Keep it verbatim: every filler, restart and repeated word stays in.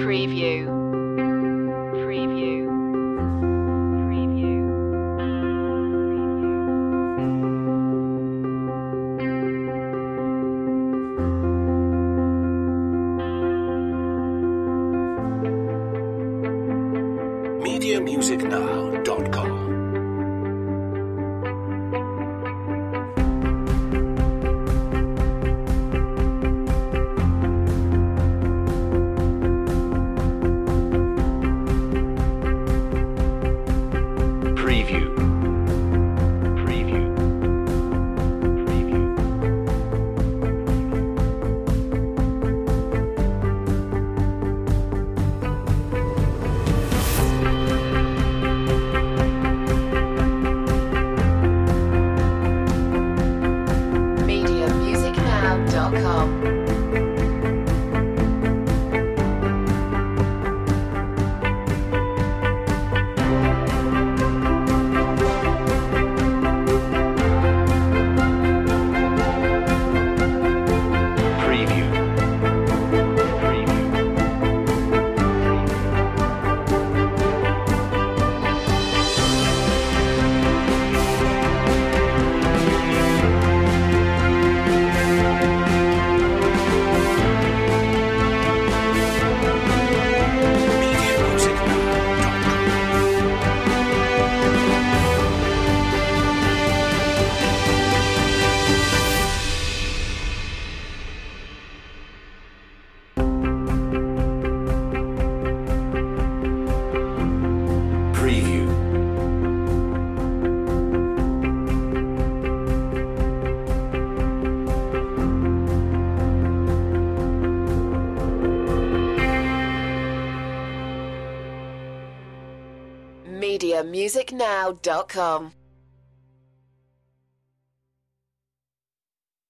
Preview. Preview. Preview. media music now dot com. Preview. Preview. Preview. media music now dot com. Preview. Preview. media music now dot com. Preview. media music now dot com.